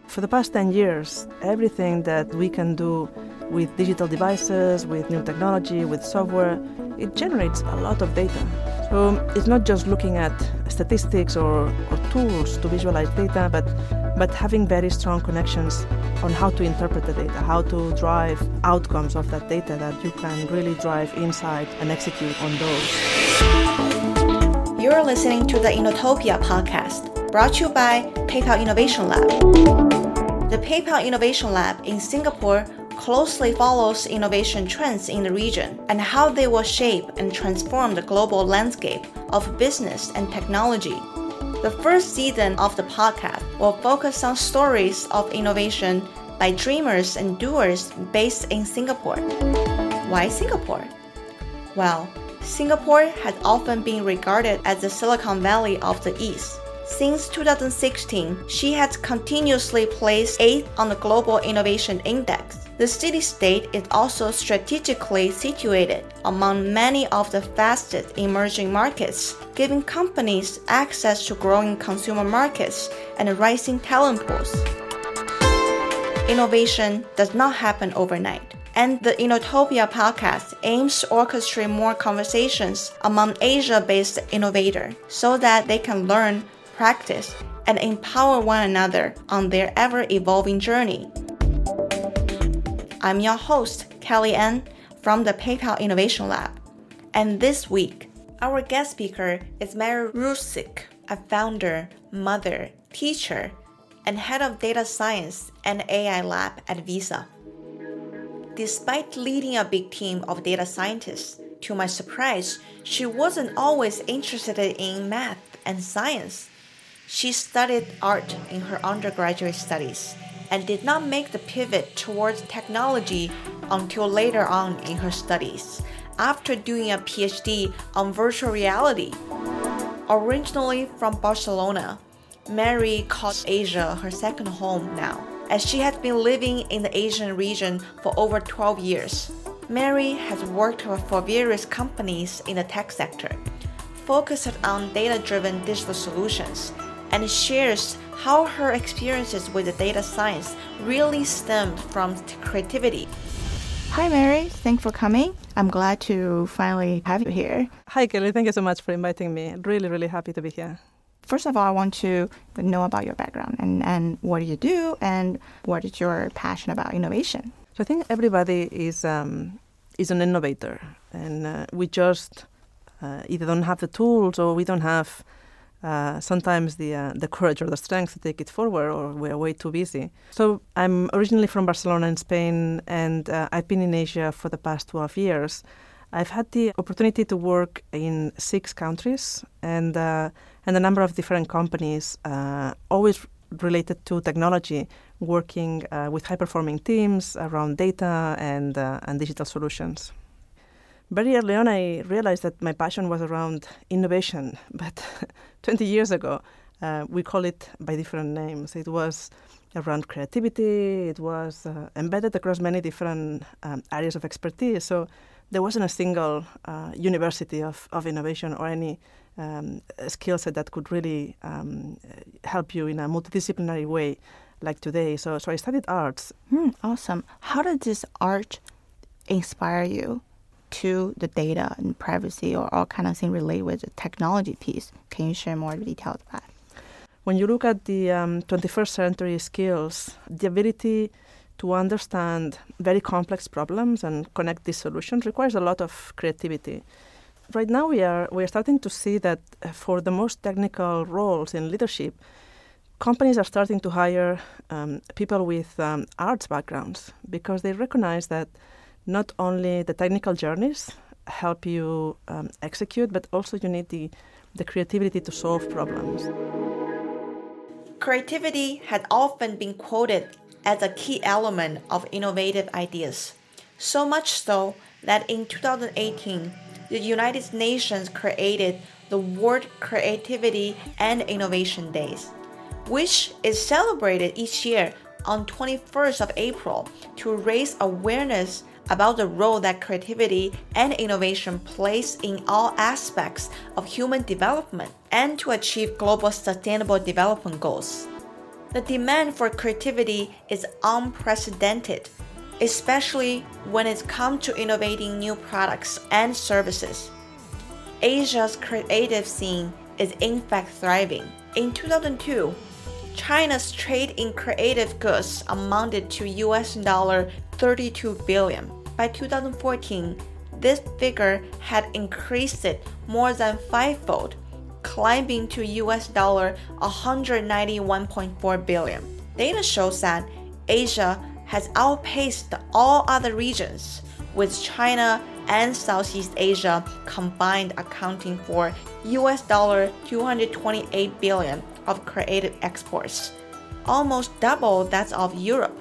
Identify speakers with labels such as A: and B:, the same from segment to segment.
A: For the past 10 years, everything that we can do with digital devices, with new technology, with software, it generates a lot of data. So it's not just looking at statistics or tools to visualize data, but having very strong connections on how to interpret the data, how to drive outcomes of that data that you can really drive insight and execute on those.
B: You're listening to the Innotopia podcast, brought to you by PayPal Innovation Lab. The PayPal Innovation Lab in Singapore closely follows innovation trends in the region and how they will shape and transform the global landscape of business and technology. The first season of the podcast will focus on stories of innovation by dreamers and doers based in Singapore. Why Singapore? Well, Singapore has often been regarded as the Silicon Valley of the East. Since 2016, she has continuously placed 8th on the Global Innovation Index. The city-state is also strategically situated among many of the fastest emerging markets, giving companies access to growing consumer markets and rising talent pools. Innovation does not happen overnight, and the Innotopia podcast aims to orchestrate more conversations among Asia-based innovators so that they can learn, practice, and empower one another on their ever-evolving journey. I'm your host, Kelly Ann, from the PayPal Innovation Lab. And this week, our guest speaker is Mary Rusczyk, a founder, mother, teacher, and head of data science and AI lab at Visa. Despite leading a big team of data scientists, to my surprise, she wasn't always interested in math and science. She studied art in her undergraduate studies and did not make the pivot towards technology until later on in her studies, after doing a PhD on virtual reality. Originally from Barcelona, Mary calls Asia her second home now, as she has been living in the Asian region for over 12 years. Mary has worked for various companies in the tech sector, focused on data-driven digital solutions, and shares how her experiences with the data science really stemmed from creativity. Hi, Mary. Thanks for coming. I'm glad to finally have you here.
A: Hi, Kelly. Thank you so much for inviting me. Really, really happy to be here.
B: First of all, I want to know about your background and what do you do and what is your passion about innovation?
A: So I think everybody is an innovator, and we just either don't have the tools or we don't have sometimes the courage or the strength to take it forward, or we're way too busy. So I'm originally from Barcelona in Spain, and I've been in Asia for the past 12 years. I've had the opportunity to work in 6 countries and a number of different companies, always related to technology, working with high-performing teams around data and digital solutions. Very early on, I realized that my passion was around innovation, but 20 years ago, we call it by different names. It was around creativity. It was embedded across many different areas of expertise. So there wasn't a single university of innovation or any skill set that could really help you in a multidisciplinary way like today. So I studied arts.
B: Awesome. How did this art inspire you to the data and privacy or all kind of thing related with the technology piece? Can you share more details about that?
A: When you look at the 21st century skills, the ability to understand very complex problems and connect these solutions requires a lot of creativity. Right now we are starting to see that for the most technical roles in leadership, companies are starting to hire people with arts backgrounds, because they recognize that not only the technical journeys help you execute, but also you need the creativity to solve problems. Creativity had often been quoted as a key element of innovative ideas, so much so that in 2018, the United Nations created the World Creativity and Innovation Days, which is celebrated each year on 21st of April to raise awareness about the role that creativity and innovation plays in all aspects of human development and to achieve global sustainable development goals.
B: The demand for creativity is unprecedented, especially when it comes to innovating new products and services. Asia's creative scene is in fact thriving. In 2002, China's trade in creative goods amounted to $32 billion. By 2014, this figure had increased it more than fivefold, climbing to $191.4 billion. Data shows that Asia has outpaced all other regions, with China and Southeast Asia combined accounting for $228 billion of creative exports, almost double that of Europe.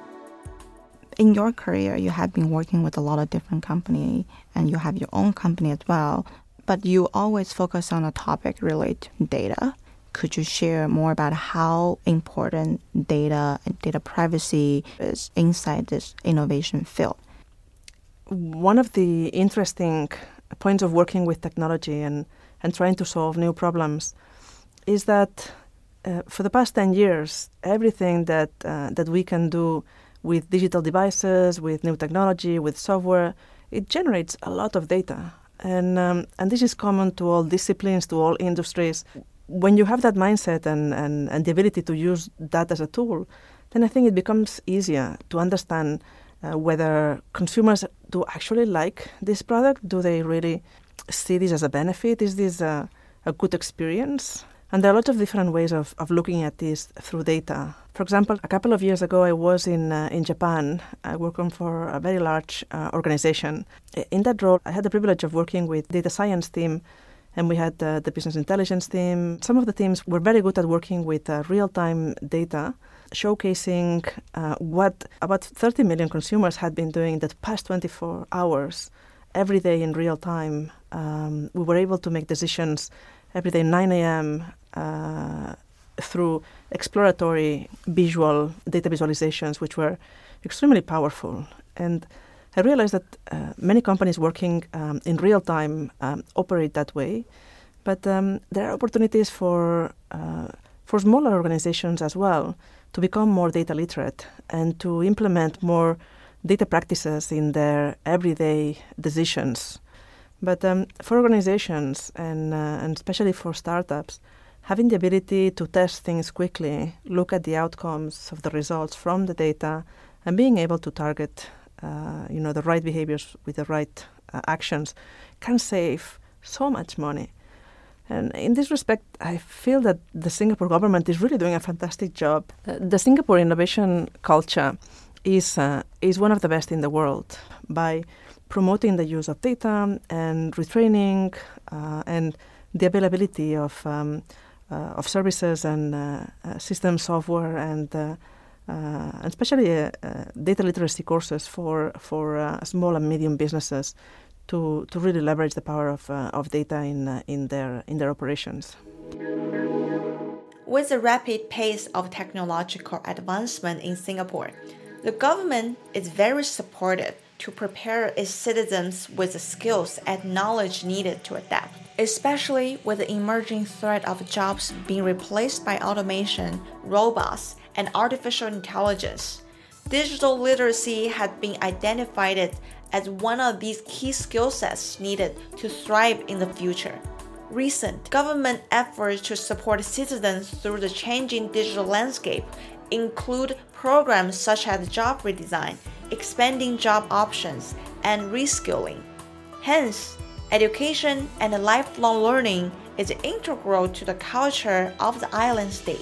C: In your career, you have been working with a lot of different companies, and you have your own company as well, but you always focus on a topic related to data. Could you share more about how important data and data privacy is inside this innovation field?
A: One of the interesting points of working with technology and trying to solve new problems is that for the past 10 years, everything that we can do with digital devices, with new technology, with software, it generates a lot of data. And this is common to all disciplines, to all industries. When you have that mindset and the ability to use that as a tool, then I think it becomes easier to understand whether consumers do actually like this product. Do they really see this as a benefit? Is this a good experience? And there are lots of different ways of looking at this through data. For example, a couple of years ago, I was in Japan, working for a very large organization. In that role, I had the privilege of working with data science team, and we had the business intelligence team. Some of the teams were very good at working with real-time data, showcasing what about 30 million consumers had been doing the past 24 hours, every day in real time. We were able to make decisions every day 9 a.m. Through exploratory visual data visualizations, which were extremely powerful. And I realized that many companies working in real time operate that way, but there are opportunities for smaller organizations as well to become more data literate and to implement more data practices in their everyday decisions. But for organizations and especially for startups, having the ability to test things quickly, look at the outcomes of the results from the data, and being able to target the right behaviors with the right actions can save so much money. And in this respect, I feel that the Singapore government is really doing a fantastic job. The Singapore innovation culture is one of the best in the world by promoting the use of data and retraining and the availability of services and system software and especially data literacy courses for small and medium businesses to really leverage the power of data in their operations.
B: With the rapid pace of technological advancement in Singapore, the government is very supportive to prepare its citizens with the skills and knowledge needed to adapt, especially with the emerging threat of jobs being replaced by automation, robots, and artificial intelligence. Digital literacy has been identified as one of these key skill sets needed to thrive in the future. Recent government efforts to support citizens through the changing digital landscape include programs such as job redesign, expanding job options, and reskilling. Hence, education and lifelong learning is integral to the culture of the island state.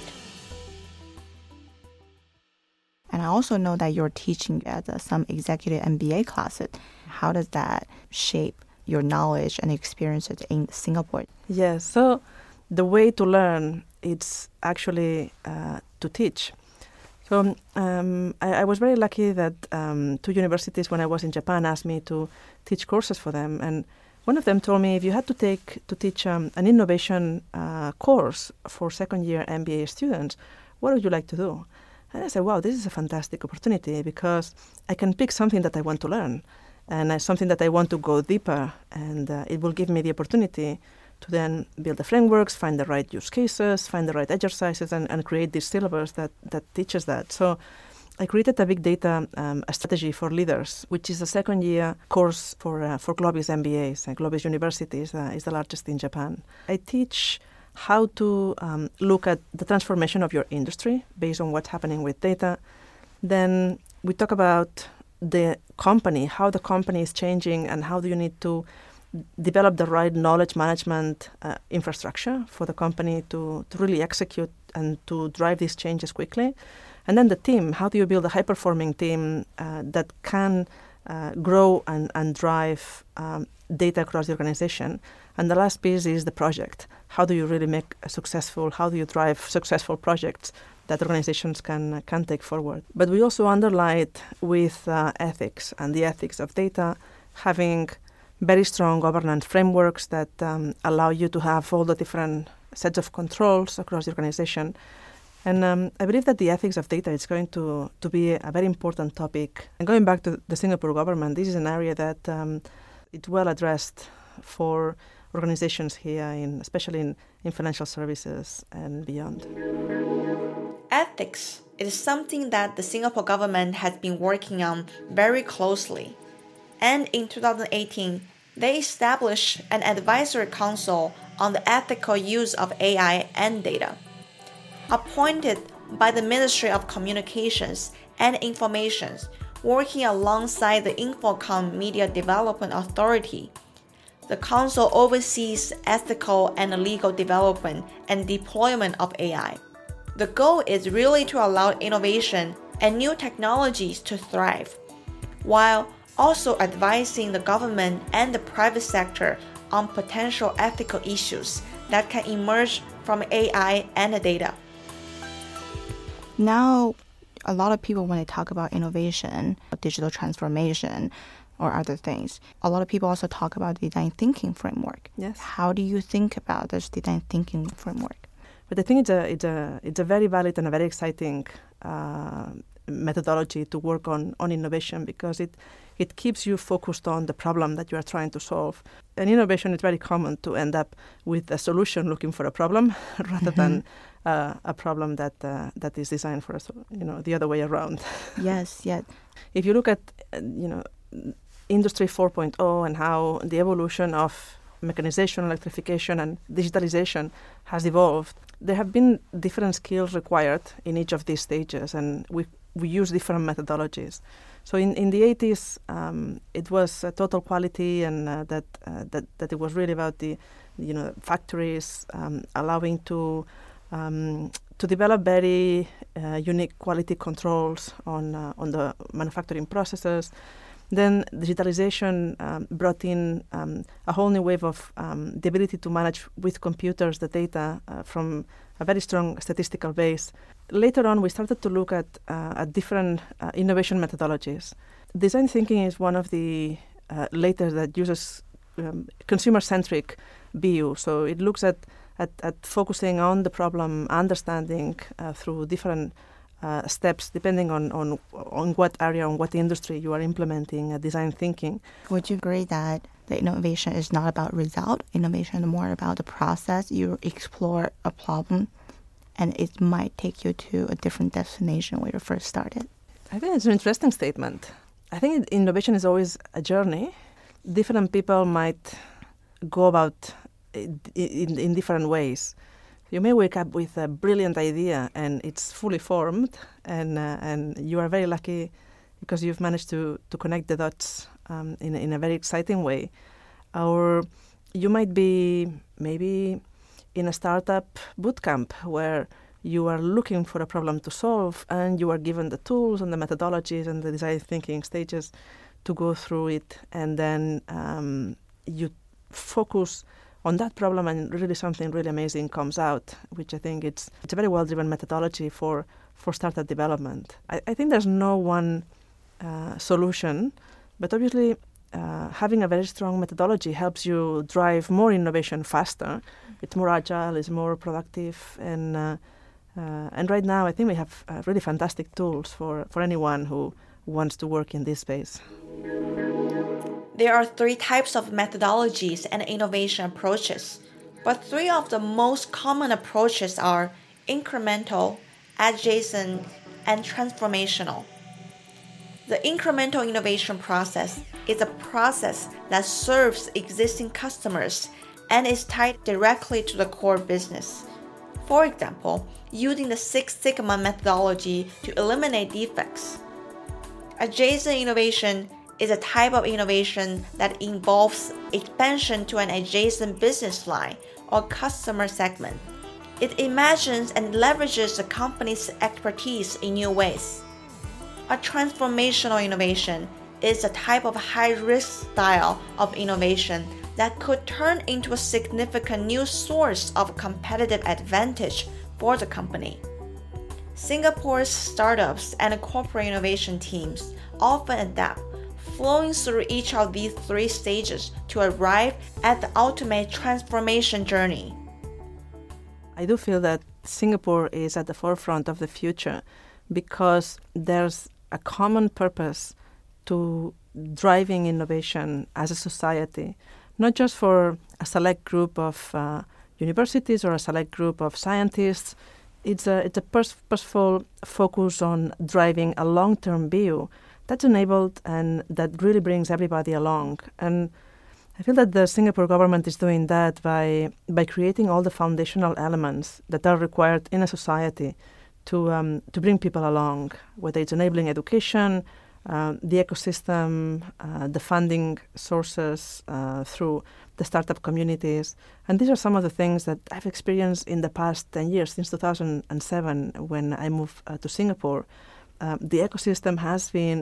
C: And I also know that you're teaching at some executive MBA classes. How does that shape your knowledge and experiences in Singapore?
A: Yes, so the way to learn is actually to teach. So I was very lucky that two universities when I was in Japan asked me to teach courses for them. And one of them told me, if you had to teach an innovation course for second-year MBA students, what would you like to do? And I said, wow, this is a fantastic opportunity because I can pick something that I want to learn and something that I want to go deeper. And it will give me the opportunity to then build the frameworks, find the right use cases, find the right exercises, and create this syllabus that teaches that. So I created a big data a strategy for leaders, which is a second-year course for Globis MBAs. Globis University is the largest in Japan. I teach how to look at the transformation of your industry based on what's happening with data. Then we talk about the company, how the company is changing, and how do you need to develop the right knowledge management infrastructure for the company to really execute and to drive these changes quickly. And then the team, how do you build a high-performing team that can grow and drive data across the organization? And the last piece is the project. How do you really make how do you drive successful projects that organizations can take forward? But we also underlie it with ethics and the ethics of data, having very strong governance frameworks that allow you to have all the different sets of controls across the organization. And I believe that the ethics of data is going to be a very important topic. And going back to the Singapore government, this is an area that it's well addressed for organizations here, especially in financial services and beyond.
B: Ethics is something that the Singapore government has been working on very closely. And in 2018, they established an advisory council on the ethical use of AI and data. Appointed by the Ministry of Communications and Information, working alongside the Infocom Media Development Authority, the council oversees ethical and legal development and deployment of AI. The goal is really to allow innovation and new technologies to thrive, while also advising the government and the private sector on potential ethical issues that can emerge from AI and the data.
C: Now, a lot of people, when they talk about innovation, digital transformation, or other things, a lot of people also talk about design thinking framework.
A: Yes.
C: How do you think about this design thinking framework?
A: But I think it's a very valid and a very exciting methodology to work on innovation, because it keeps you focused on the problem that you are trying to solve. And innovation is very common to end up with a solution looking for a problem rather than a problem that is designed for us, the other way around.
C: Yes, yes.
A: If you look at, Industry 4.0 and how the evolution of mechanization, electrification, and digitalization has evolved, there have been different skills required in each of these stages, and we use different methodologies. So in the 80s, it was total quality, and that it was really about the factories allowing to develop very unique quality controls on the manufacturing processes. Then digitalization brought in a whole new wave of the ability to manage with computers the data from a very strong statistical base. Later on, we started to look at different innovation methodologies. Design thinking is one of the latest that uses consumer-centric BU. So it looks at focusing on the problem, understanding through different steps depending on what area, on what industry you are implementing design thinking.
C: Would you agree that the innovation is not about result? Innovation is more about the process. You explore a problem, and it might take you to a different destination where you first started.
A: I think it's an interesting statement. I think innovation is always a journey. Different people might go about in different ways. You may wake up with a brilliant idea and it's fully formed, and you are very lucky because you've managed to connect the dots in a very exciting way. Or you might be maybe in a startup bootcamp where you are looking for a problem to solve, and you are given the tools and the methodologies and the design thinking stages to go through it, and then you focus on that problem, and really something really amazing comes out, which I think it's a very well-driven methodology for startup development. I think there's no one solution, but obviously having a very strong methodology helps you drive more innovation faster. It's more agile, it's more productive, and right now I think we have really fantastic tools for anyone who wants to work in this space.
B: There are 3 types of methodologies and innovation approaches: but three of the most common approaches are incremental, adjacent, and transformational. The incremental innovation process is a process that serves existing customers and is tied directly to the core business. For example, using the Six Sigma methodology to eliminate defects. Adjacent innovation is a type of innovation that involves expansion to an adjacent business line or customer segment. It imagines and leverages the company's expertise in new ways. A transformational innovation is a type of high-risk style of innovation that could turn into a significant new source of competitive advantage for the company. Singapore's startups and corporate innovation teams often adapt, flowing through each of these three stages to arrive at the ultimate transformation journey.
A: I do feel that Singapore is at the forefront of the future because there's a common purpose to driving innovation as a society, not just for a select group of universities or a select group of scientists. It's a purposeful focus on driving a long-term view that's enabled and that really brings everybody along. And I feel that the Singapore government is doing that by creating all the foundational elements that are required in a society to bring people along, whether it's enabling education, the ecosystem, the funding sources through the startup communities. And these are some of the things that I've experienced in the past 10 years, since 2007, when I moved to Singapore. The ecosystem has been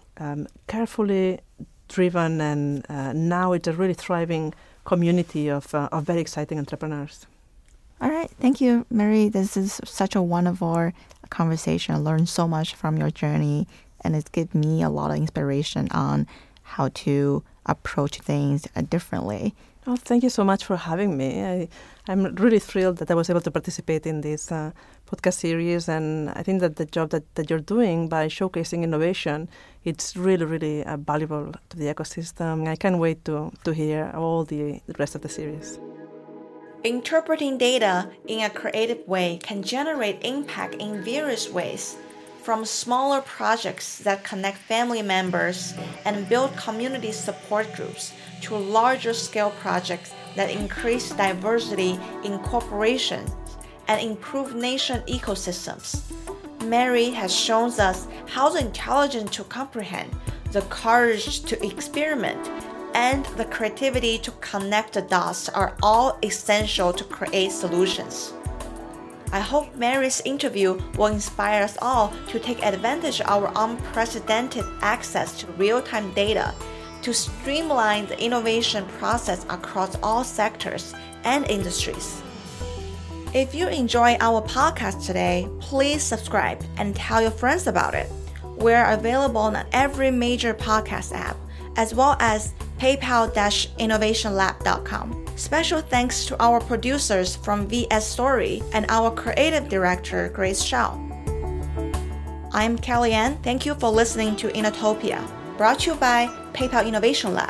A: carefully driven, and now it's a really thriving community of very exciting entrepreneurs.
C: All right. Thank you, Mary. This is such a wonderful conversation. I learned so much from your journey, and it's given me a lot of inspiration on how to approach things differently.
A: Oh, thank you so much for having me. I'm really thrilled that I was able to participate in this podcast series, and I think that the job that you're doing by showcasing innovation, it's really, really valuable to the ecosystem. I can't wait to hear all the rest of the series.
B: Interpreting data in a creative way can generate impact in various ways, from smaller projects that connect family members and build community support groups to larger scale projects that increase diversity in corporations and improve nation ecosystems. Mary has shown us how the intelligence to comprehend, the courage to experiment, and the creativity to connect the dots are all essential to create solutions. I hope Mary's interview will inspire us all to take advantage of our unprecedented access to real-time data to streamline the innovation process across all sectors and industries. If you enjoy our podcast today, please subscribe and tell your friends about it. We're available on every major podcast app, as well as paypal-innovationlab.com. Special thanks to our producers from VS Story and our creative director, Grace Shao. I'm Kellyanne. Thank you for listening to Innotopia, brought to you by PayPal Innovation Lab.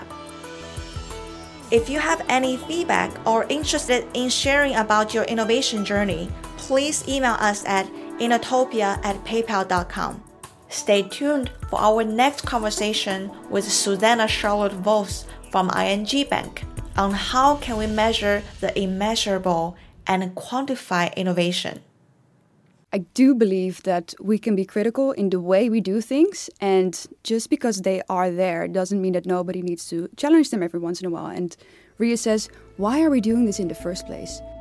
B: If you have any feedback or interested in sharing about your innovation journey, please email us at innotopia@paypal.com. Stay tuned for our next conversation with Susanna Charlotte Vos from ING Bank on how can we measure the immeasurable and quantify innovation.
D: I do believe that we can be critical in the way we do things, and just because they are there doesn't mean that nobody needs to challenge them every once in a while and reassess, why are we doing this in the first place?